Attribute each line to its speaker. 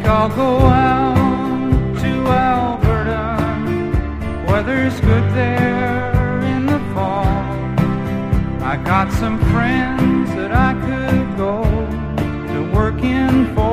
Speaker 1: I'll go out to Alberta. Weather's good there in the fall. I got some friends that I could go to work in for.